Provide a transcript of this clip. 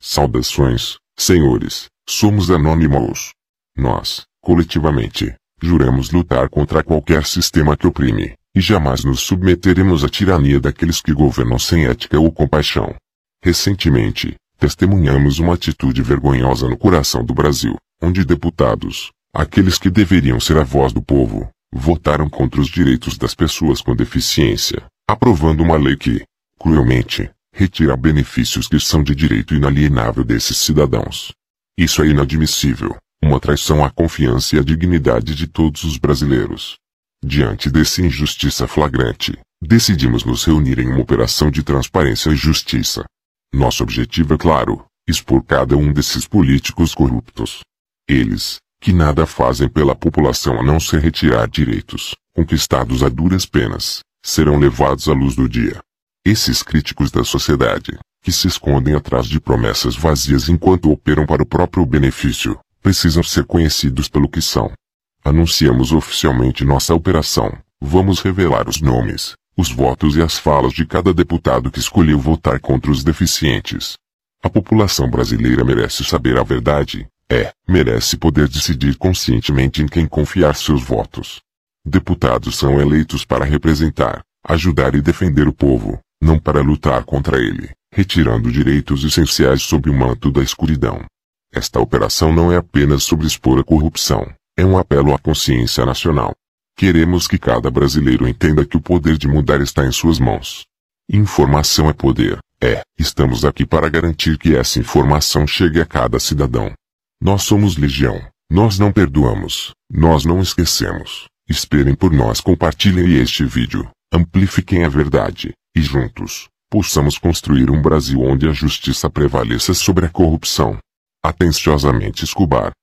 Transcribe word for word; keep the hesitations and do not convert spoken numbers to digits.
Saudações, senhores, somos Anonymous. Nós, coletivamente, juramos lutar contra qualquer sistema que oprime, e jamais nos submeteremos à tirania daqueles que governam sem ética ou compaixão. Recentemente, testemunhamos uma atitude vergonhosa no coração do Brasil, onde deputados, aqueles que deveriam ser a voz do povo, votaram contra os direitos das pessoas com deficiência, aprovando uma lei que, cruelmente, retira benefícios que são de direito inalienável desses cidadãos. Isso é inadmissível, uma traição à confiança e à dignidade de todos os brasileiros. Diante dessa injustiça flagrante, decidimos nos reunir em uma operação de transparência e justiça. Nosso objetivo é claro: expor cada um desses políticos corruptos. Eles, que nada fazem pela população a não ser retirar direitos, conquistados a duras penas, serão levados à luz do dia. Esses críticos da sociedade, que se escondem atrás de promessas vazias enquanto operam para o próprio benefício, precisam ser conhecidos pelo que são. Anunciamos oficialmente nossa operação. Vamos revelar os nomes, os votos e as falas de cada deputado que escolheu votar contra os deficientes. A população brasileira merece saber a verdade, é, merece poder decidir conscientemente em quem confiar seus votos. Deputados são eleitos para representar, ajudar e defender o povo, não para lutar contra ele, retirando direitos essenciais sob o manto da escuridão. Esta operação não é apenas sobre expor a corrupção, é um apelo à consciência nacional. Queremos que cada brasileiro entenda que o poder de mudar está em suas mãos. Informação é poder, é, estamos aqui para garantir que essa informação chegue a cada cidadão. Nós somos legião, nós não perdoamos, nós não esquecemos. Esperem por nós, compartilhem este vídeo, amplifiquem a verdade, e juntos, possamos construir um Brasil onde a justiça prevaleça sobre a corrupção. Atenciosamente Escobar.